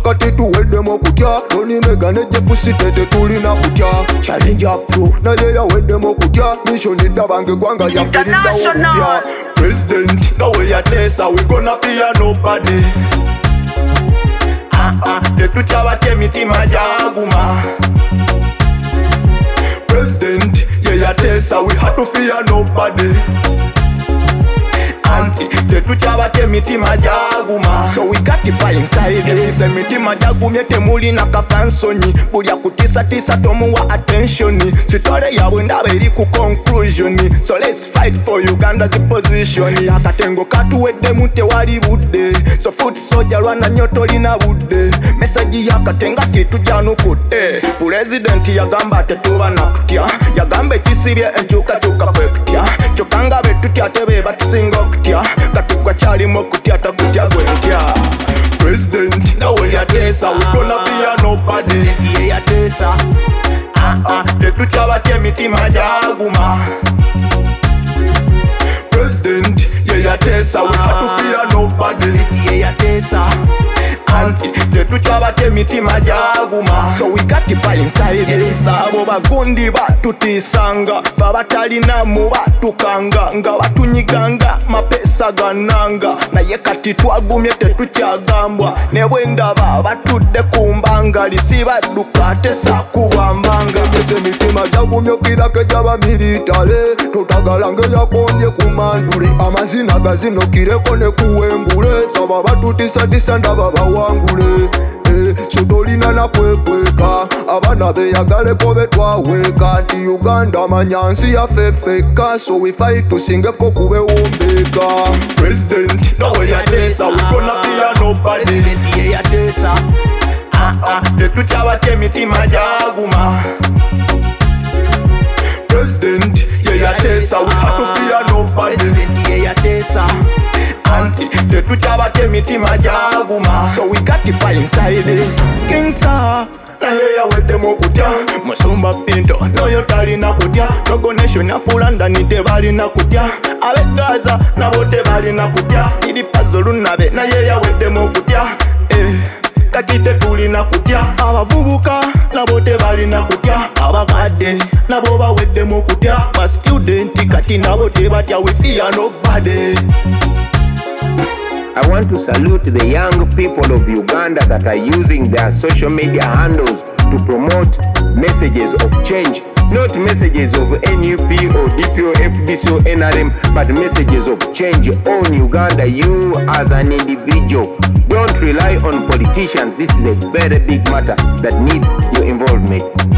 kati tuweddemu kutya Tony Mega ne Jeff Sitete tulina kutya Challenge up pro naye yaweddemu kutya Mission iddabange gwanga lyafiriddawo kupya President no way yatesa we gonna fear nobody tetutya batya emitima gyaguma President ye yatesa we had to fear nobody tetutya batya emitima gyaguma So we got to fight inside it emitima gyagumye temulina kafansonyi buli akutisatisa tomuwa attention sitole yabwe ndaba eri ku conclusion So let's fight for Uganda's position akatengo katuweddemu tewali budde So foot soldier lwana nnyo tolina budde Message yakatenga titujyanukutte President yagamba tetuba nakutya yagamba ekisibye enkyukakyuka kwe kutya kyokka nga betutya tebe batusinga okutya katugwa kyalimu okutya takutya gwe ntya President nawe yatesa we gonna fear nobody ye yatesa tetutya batya emitima gyaguma President ye yatesa we had to fear nobody ye yatesa tetutya batya emitima gyaguma So we got to fight inside it abo bagundi batutiisanga fe abatalinamu batukanga nga batunyiganga mapesa gananga naye kati twagumye tetukyagambwa ne bwe ndaba batudde ku mbangali si badduka tesakubambanga ese emitima gyagumye okirako egy'abamiritale totagala ngeyakondye ku mandule amazina gazinokireko ne kuwembule saba batutiisatiisa ndaba bawangule so tolina nakwekweka abaana beyagaleko betwaweeka nti Uganda manyansi yafefeka So we fight tusingeko kubewombeka President no way yatesa we gonna fear nobody ye yatesa tetutya batya emitima gyaguma President ye yatesa we had to fear nobody ye yatesa tetutya batya emitima gyaguma So we got to fight inside it King Saha naye yaweddemu okutya Musumba Pinto noyo talina kutya Togo Nation afuula ndani tebalina kutya abe Gaza nabo tebalina kutya Idi Pazolu nabe naye yaweddemu okutya kati tetulina kutya abavubuka nabo tebalina kutya abakadde nabo baweddemu okutya ba student kati nabo tebatya we fear nobody I want to salute the young people of Uganda that are using their social media handles to promote messages of change. Not messages of NUP or DP or FDC or NRM, but messages of change on Uganda, you as an individual. Don't rely on politicians. This is a very big matter that needs your involvement.